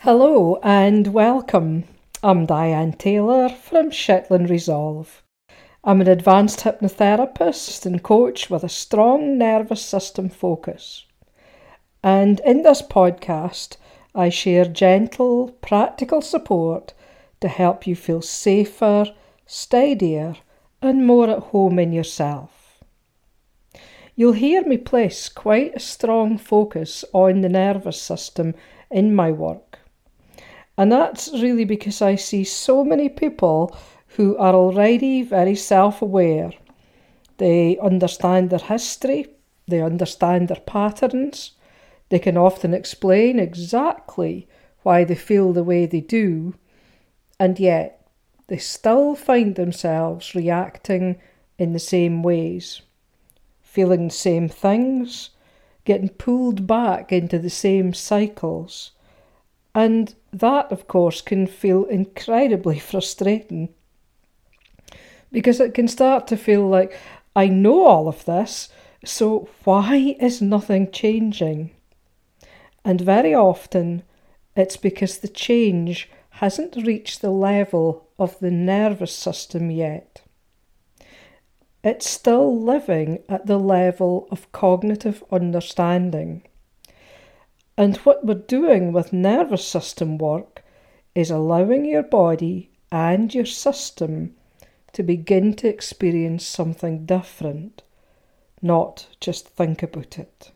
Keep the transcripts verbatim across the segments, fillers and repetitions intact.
Hello and welcome. I'm Diane Taylor from Shetland Resolve. I'm an advanced hypnotherapist and coach with a strong nervous system focus. And in this podcast, I share gentle, practical support to help you feel safer, steadier, and more at home in yourself. You'll hear me place quite a strong focus on the nervous system in my work. And that's really because I see so many people who are already very self-aware. They understand their history, they understand their patterns, they can often explain exactly why they feel the way they do, and yet they still find themselves reacting in the same ways, feeling the same things, getting pulled back into the same cycles. And that, of course, can feel incredibly frustrating because it can start to feel like, I know all of this, so why is nothing changing? And very often, it's because the change hasn't reached the level of the nervous system yet. It's still living at the level of cognitive understanding. And what we're doing with nervous system work is allowing your body and your system to begin to experience something different, not just think about it.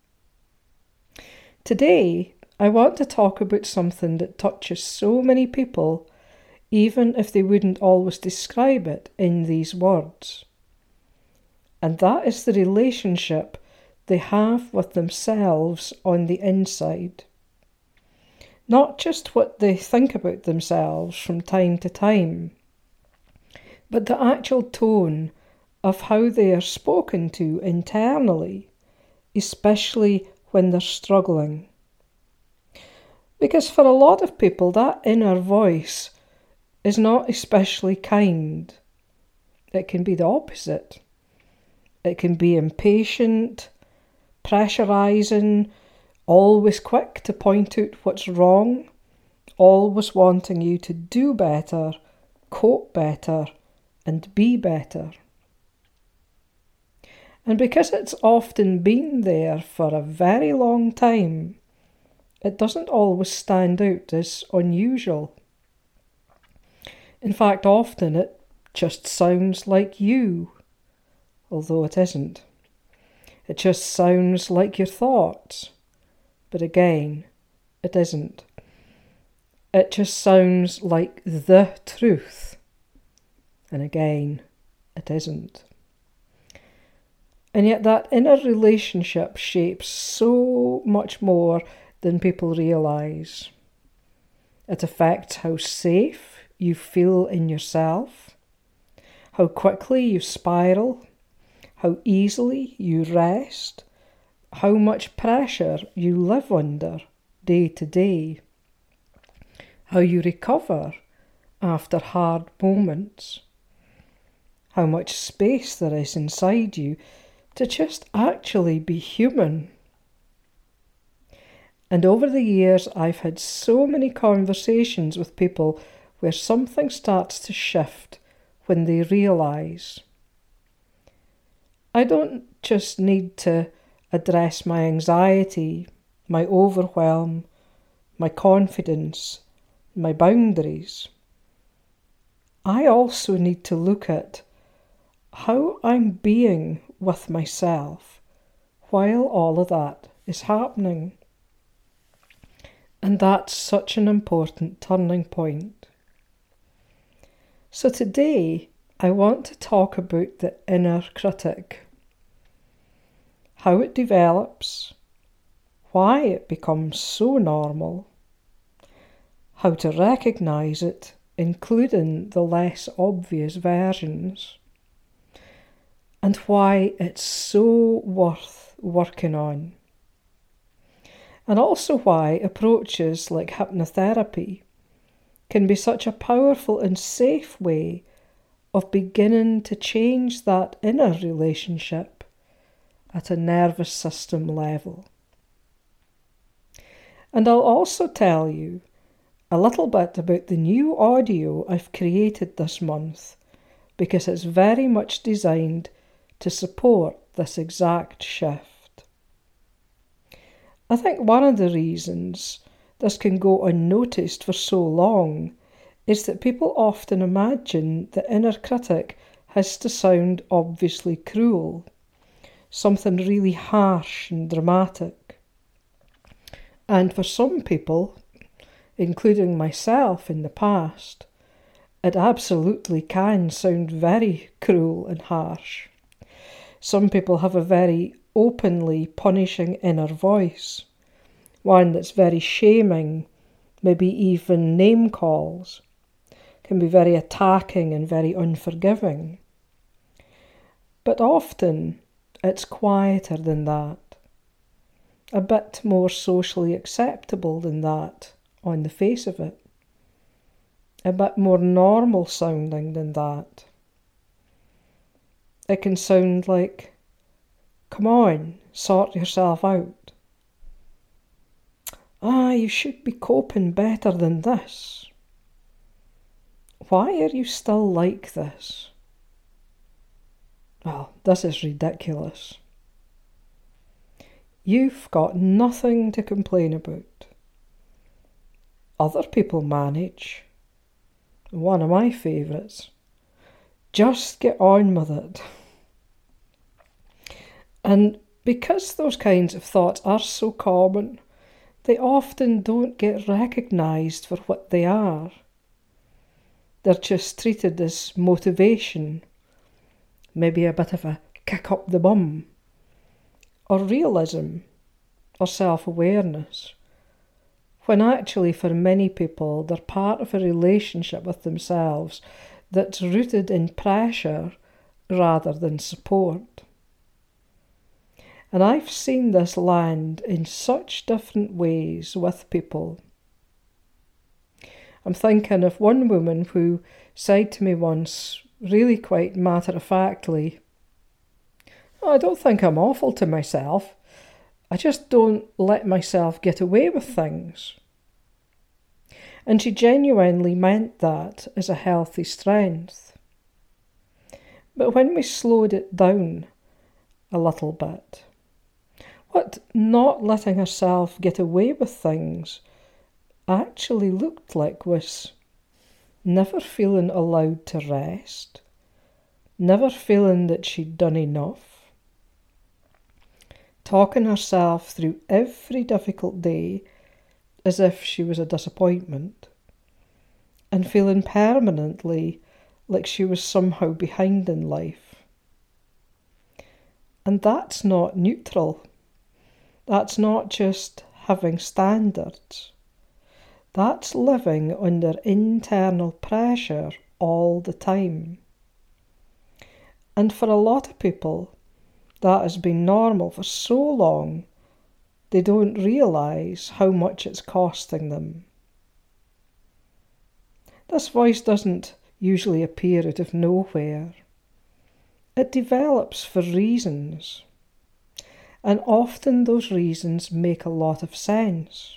Today, I want to talk about something that touches so many people, even if they wouldn't always describe it in these words. And that is the relationship they have with themselves on the inside. Not just what they think about themselves from time to time, but the actual tone of how they are spoken to internally, especially when they're struggling. Because for a lot of people, that inner voice is not especially kind. It can be the opposite. It can be impatient, pressurising, always quick to point out what's wrong, always wanting you to do better, cope better, and be better. And because it's often been there for a very long time, it doesn't always stand out as unusual. In fact, often it just sounds like you, although it isn't. It just sounds like your thoughts, but again, it isn't. It just sounds like the truth, and again, it isn't. And yet that inner relationship shapes so much more than people realise. It affects how safe you feel in yourself, how quickly you spiral, how easily you rest, how much pressure you live under day to day, how you recover after hard moments, how much space there is inside you to just actually be human. And over the years, I've had so many conversations with people where something starts to shift when they realise, I don't just need to address my anxiety, my overwhelm, my confidence, my boundaries. I also need to look at how I'm being with myself while all of that is happening. And that's such an important turning point. So today, I want to talk about the inner critic. How it develops, why it becomes so normal, how to recognise it, including the less obvious versions, and why it's so worth working on. And also why approaches like hypnotherapy can be such a powerful and safe way of beginning to change that inner relationship at a nervous system level. And I'll also tell you a little bit about the new audio I've created this month, because it's very much designed to support this exact shift. I think one of the reasons this can go unnoticed for so long is that people often imagine the inner critic has to sound obviously cruel, something really harsh and dramatic. And for some people, including myself in the past, it absolutely can sound very cruel and harsh. Some people have a very openly punishing inner voice, one that's very shaming, maybe even name calls, can be very attacking and very unforgiving. But often it's quieter than that, a bit more socially acceptable than that on the face of it, a bit more normal sounding than that. It can sound like, come on, sort yourself out. Ah, you should be coping better than this. Why are you still like this? Well, this is ridiculous. You've got nothing to complain about. Other people manage. One of my favourites. Just get on with it. And because those kinds of thoughts are so common, they often don't get recognised for what they are. They're just treated as motivation, maybe a bit of a kick up the bum, or realism, or self-awareness, when actually for many people they're part of a relationship with themselves that's rooted in pressure rather than support. And I've seen this land in such different ways with people. I'm thinking of one woman who said to me once, really quite matter-of-factly, I don't think I'm awful to myself. I just don't let myself get away with things. And she genuinely meant that as a healthy strength. But when we slowed it down a little bit, what not letting herself get away with things actually looked like was never feeling allowed to rest, never feeling that she'd done enough, talking herself through every difficult day as if she was a disappointment, and feeling permanently like she was somehow behind in life. And that's not neutral. That's not just having standards. That's living under internal pressure all the time. And for a lot of people, that has been normal for so long, they don't realise how much it's costing them. This voice doesn't usually appear out of nowhere. It develops for reasons, and often those reasons make a lot of sense.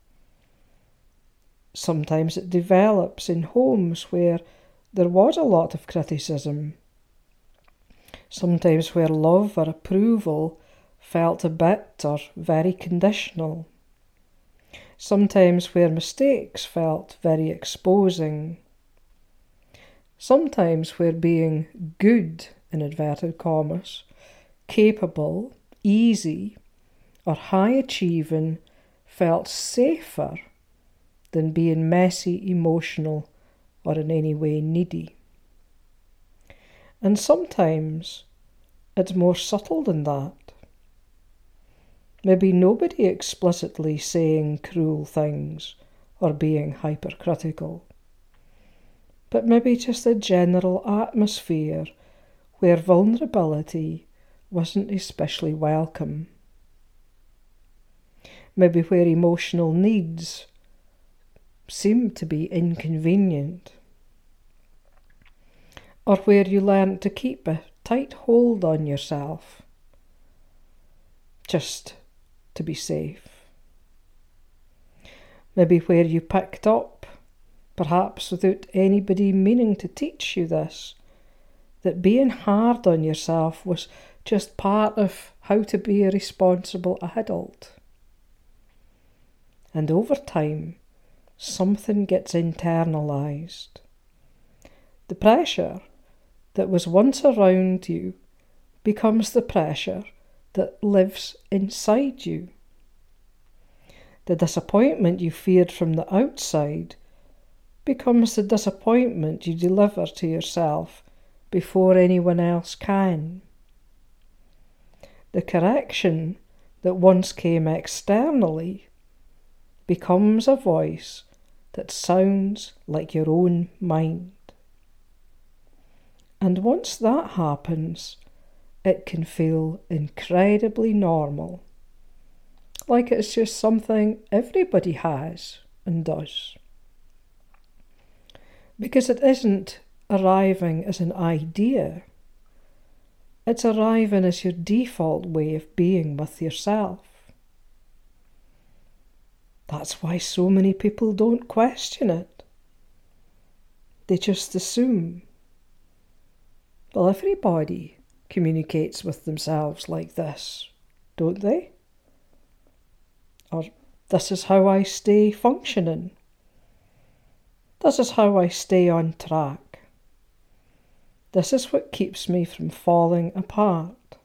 Sometimes it develops in homes where there was a lot of criticism, sometimes where love or approval felt a bit or very conditional, sometimes where mistakes felt very exposing, sometimes where being good, in inverted commas, capable, easy, or high achieving felt safer than being messy, emotional, or in any way needy. And sometimes it's more subtle than that. Maybe nobody explicitly saying cruel things or being hypercritical, but maybe just a general atmosphere where vulnerability wasn't especially welcome. Maybe where emotional needs seemed to be inconvenient, or where you learned to keep a tight hold on yourself, just to be safe. Maybe where you picked up perhaps without anybody meaning to teach you this, that being hard on yourself was just part of how to be a responsible adult. And over time, something gets internalized. The pressure that was once around you becomes the pressure that lives inside you. The disappointment you feared from the outside becomes the disappointment you deliver to yourself before anyone else can. The correction that once came externally becomes a voice that sounds like your own mind. And once that happens, it can feel incredibly normal, like it's just something everybody has and does. Because it isn't arriving as an idea, it's arriving as your default way of being with yourself. That's why so many people don't question it. They just assume, well, everybody communicates with themselves like this, don't they? Or this is how I stay functioning. This is how I stay on track. This is what keeps me from falling apart.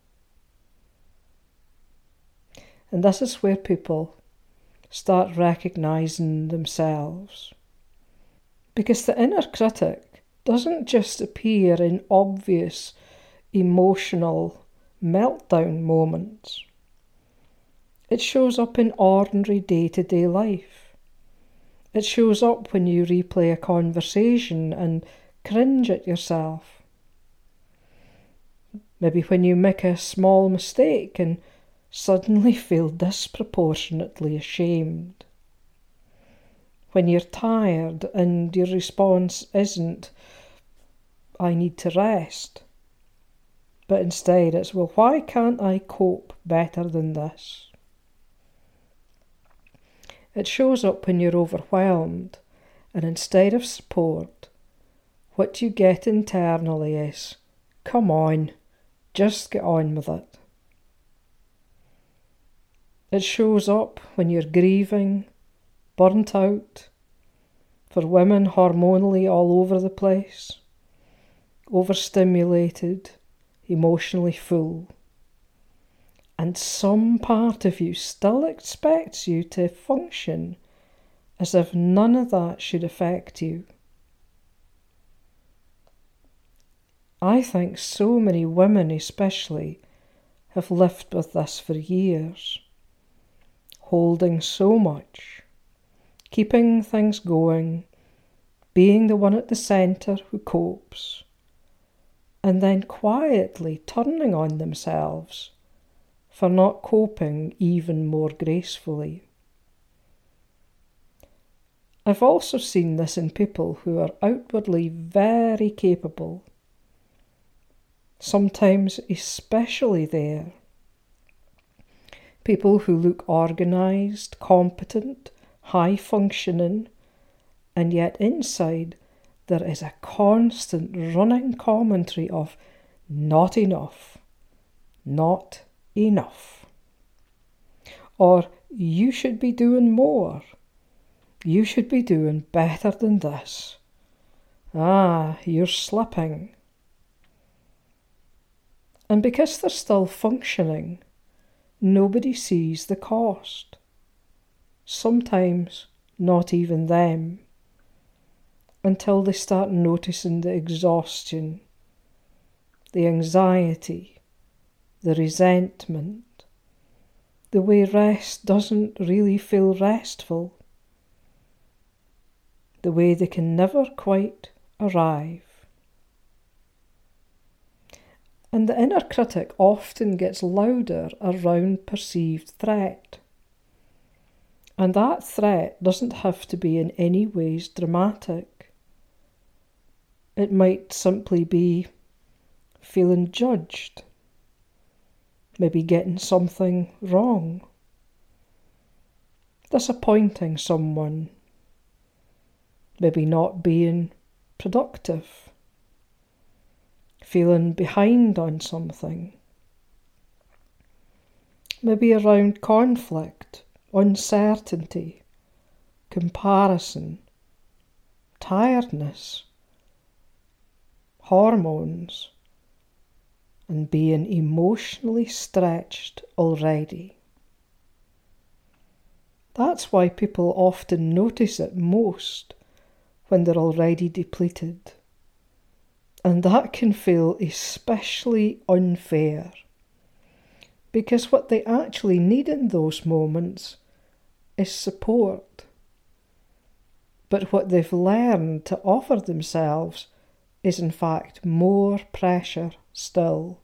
And this is where people start recognizing themselves. Because the inner critic doesn't just appear in obvious emotional meltdown moments. It shows up in ordinary day-to-day life. It shows up when you replay a conversation and cringe at yourself. Maybe when you make a small mistake and suddenly feel disproportionately ashamed. When you're tired and your response isn't, I need to rest, but instead it's, well, why can't I cope better than this? It shows up when you're overwhelmed, and instead of support, what you get internally is, come on, just get on with it. It shows up when you're grieving, burnt out, for women hormonally all over the place, overstimulated, emotionally full. And some part of you still expects you to function as if none of that should affect you. I think so many women especially have lived with this for years, holding so much, keeping things going, being the one at the centre who copes, and then quietly turning on themselves for not coping even more gracefully. I've also seen this in people who are outwardly very capable, sometimes especially there. People who look organised, competent, high-functioning, and yet inside there is a constant running commentary of not enough, not enough. Or you should be doing more. You should be doing better than this. Ah, you're slipping. And because they're still functioning, nobody sees the cost. Sometimes not even them, until they start noticing the exhaustion, the anxiety, the resentment, the way rest doesn't really feel restful, the way they can never quite arrive. And the inner critic often gets louder around perceived threat. And that threat doesn't have to be in any ways dramatic. It might simply be feeling judged, maybe getting something wrong, disappointing someone, maybe not being productive, feeling behind on something, maybe around conflict, uncertainty, comparison, tiredness, hormones, and being emotionally stretched already. That's why people often notice it most when they're already depleted. And that can feel especially unfair, because what they actually need in those moments is support. But what they've learned to offer themselves is in fact more pressure still.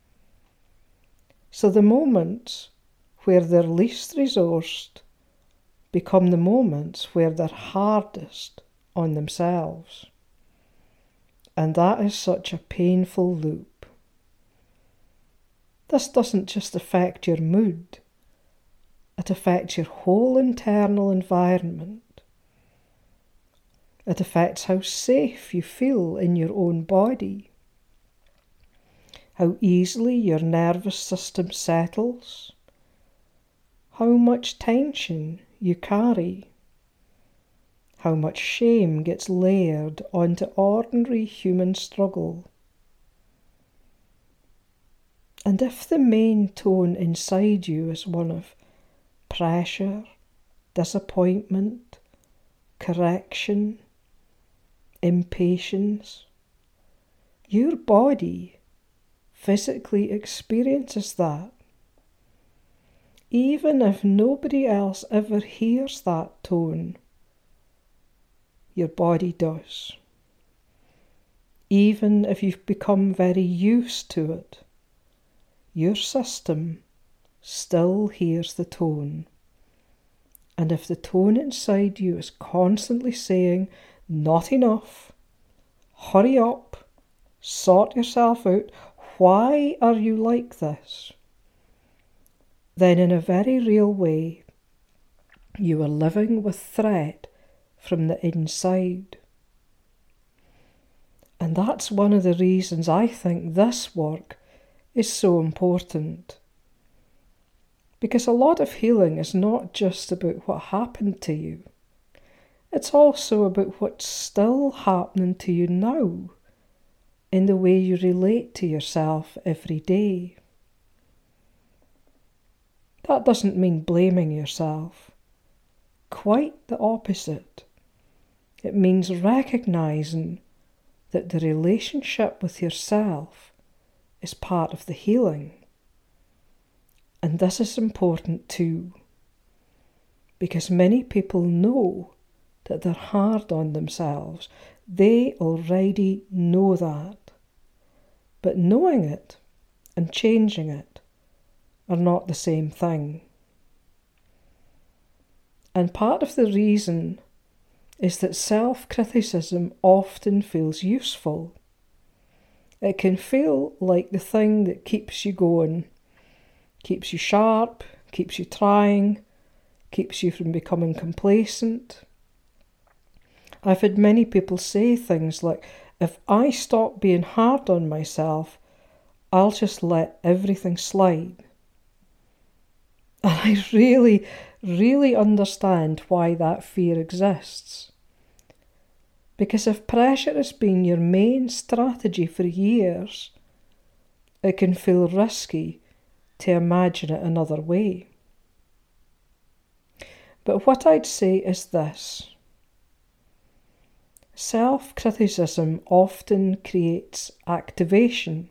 So the moments where they're least resourced become the moments where they're hardest on themselves. And that is such a painful loop. This doesn't just affect your mood, it affects your whole internal environment. It affects how safe you feel in your own body, how easily your nervous system settles, how much tension you carry, how much shame gets layered onto ordinary human struggle. And if the main tone inside you is one of pressure, disappointment, correction, impatience, your body physically experiences that, even if nobody else ever hears that tone. Your body does. Even if you've become very used to it, your system still hears the tone. And if the tone inside you is constantly saying, not enough, hurry up, sort yourself out, why are you like this? Then in a very real way, you are living with threat from the inside. And that's one of the reasons I think this work is so important. Because a lot of healing is not just about what happened to you. It's also about what's still happening to you now in the way you relate to yourself every day. That doesn't mean blaming yourself. Quite the opposite. It means recognizing that the relationship with yourself is part of the healing. And this is important too, because many people know that they're hard on themselves. They already know that. But knowing it and changing it are not the same thing. And part of the reason is that self-criticism often feels useful. It can feel like the thing that keeps you going, keeps you sharp, keeps you trying, keeps you from becoming complacent. I've had many people say things like, if I stop being hard on myself, I'll just let everything slide. And I really, really understand why that fear exists. Because if pressure has been your main strategy for years, it can feel risky to imagine it another way. But what I'd say is this. Self-criticism often creates activation.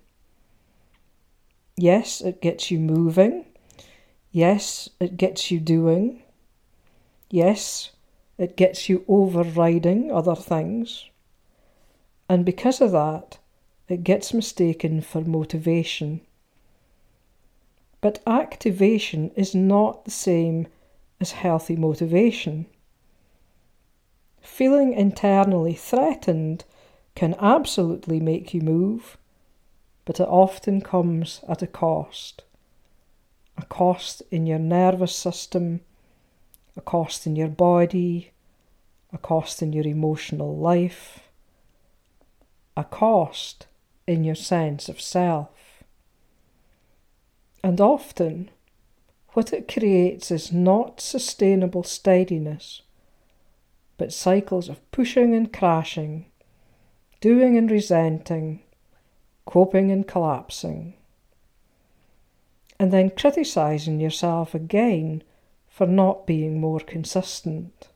Yes, it gets you moving. Yes, it gets you doing. Yes, it gets you overriding other things. And because of that, it gets mistaken for motivation. But activation is not the same as healthy motivation. Feeling internally threatened can absolutely make you move, but it often comes at a cost. A cost in your nervous system, a cost in your body, a cost in your emotional life, a cost in your sense of self. And often, what it creates is not sustainable steadiness, but cycles of pushing and crashing, doing and resenting, coping and collapsing, and then criticising yourself again for not being more consistent.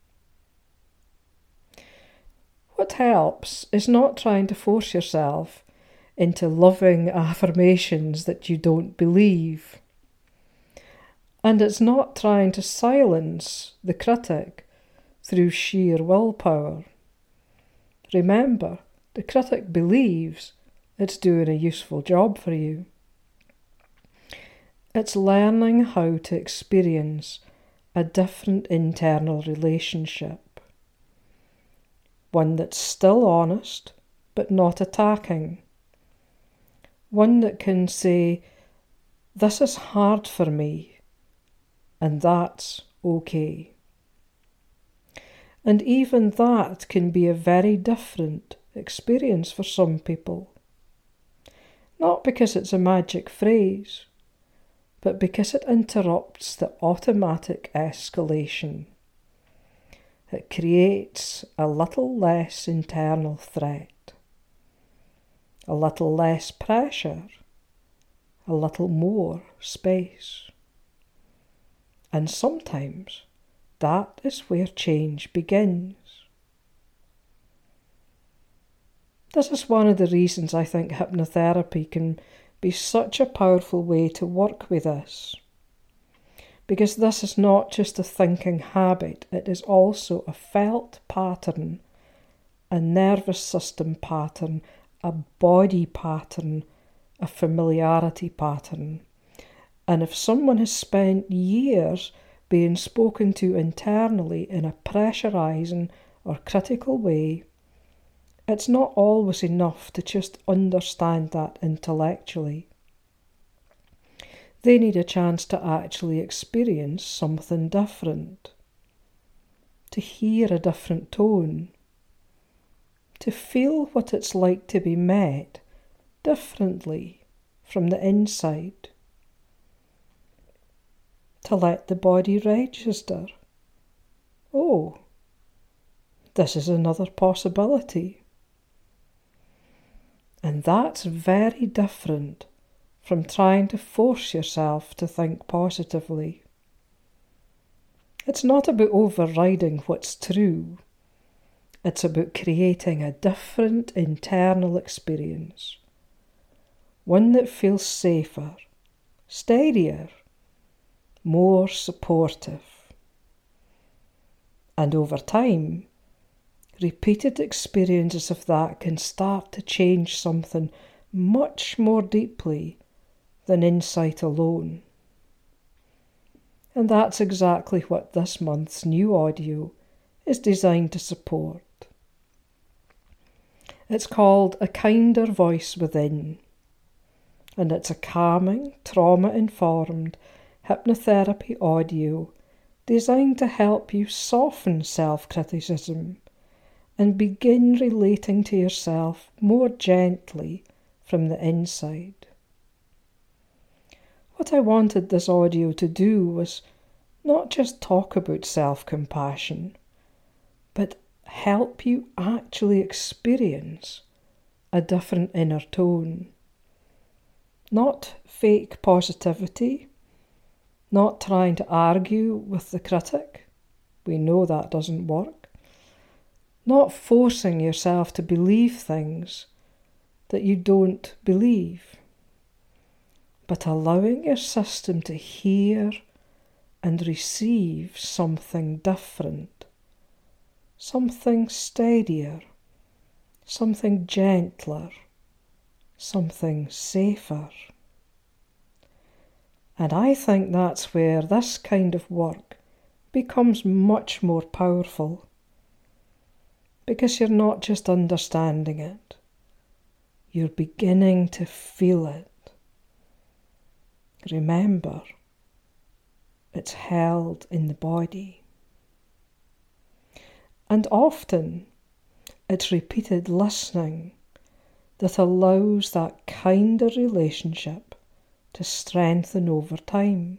What helps is not trying to force yourself into loving affirmations that you don't believe. And it's not trying to silence the critic through sheer willpower. Remember, the critic believes it's doing a useful job for you. It's learning how to experience a different internal relationship. One that's still honest, but not attacking. One that can say, "This is hard for me," and that's okay. And even that can be a very different experience for some people. Not because it's a magic phrase, but because it interrupts the automatic escalation. It creates a little less internal threat, a little less pressure, a little more space. And sometimes that is where change begins. This is one of the reasons I think hypnotherapy can be such a powerful way to work with us. Because this is not just a thinking habit, it is also a felt pattern, a nervous system pattern, a body pattern, a familiarity pattern. And if someone has spent years being spoken to internally in a pressurising or critical way, it's not always enough to just understand that intellectually. They need a chance to actually experience something different, to hear a different tone, to feel what it's like to be met differently from the inside, to let the body register, "Oh, this is another possibility." And that's very different from trying to force yourself to think positively. It's not about overriding what's true. It's about creating a different internal experience. One that feels safer, steadier, more supportive. And over time, repeated experiences of that can start to change something much more deeply than insight alone. And that's exactly what this month's new audio is designed to support. It's called A Kinder Voice Within, and it's a calming, trauma-informed hypnotherapy audio designed to help you soften self-criticism and begin relating to yourself more gently from the inside. What I wanted this audio to do was not just talk about self-compassion, but help you actually experience a different inner tone. Not fake positivity, not trying to argue with the critic. We know that doesn't work. Not forcing yourself to believe things that you don't believe, but allowing your system to hear and receive something different, something steadier, something gentler, something safer. And I think that's where this kind of work becomes much more powerful. Because you're not just understanding it, you're beginning to feel it. Remember, it's held in the body. And often it's repeated listening that allows that kind of relationship to strengthen over time.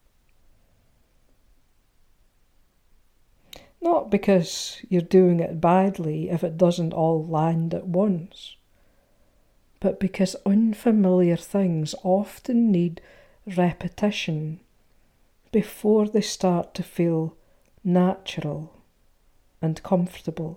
Not because you're doing it badly if it doesn't all land at once, but because unfamiliar things often need repetition before they start to feel natural and comfortable.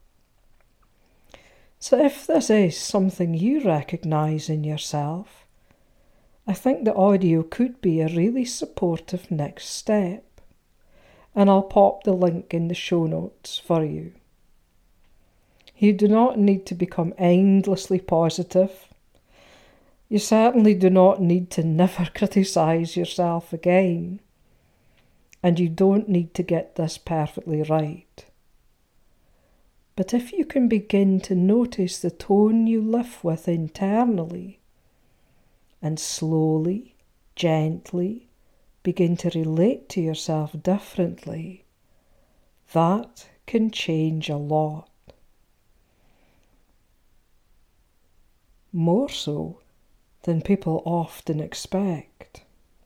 So if this is something you recognise in yourself, I think the audio could be a really supportive next step, and I'll pop the link in the show notes for you. You do not need to become endlessly positive. You certainly do not need to never criticise yourself again. And you don't need to get this perfectly right. But if you can begin to notice the tone you live with internally, and slowly, gently begin to relate to yourself differently, that can change a lot. More so than people often expect.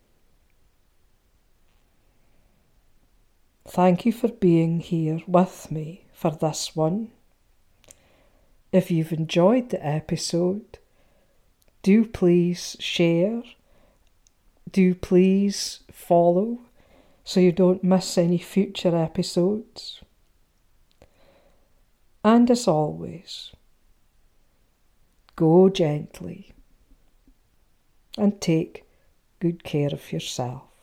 Thank you for being here with me for this one. If you've enjoyed the episode, do please share, do please follow so you don't miss any future episodes. And as always, go gently and take good care of yourself.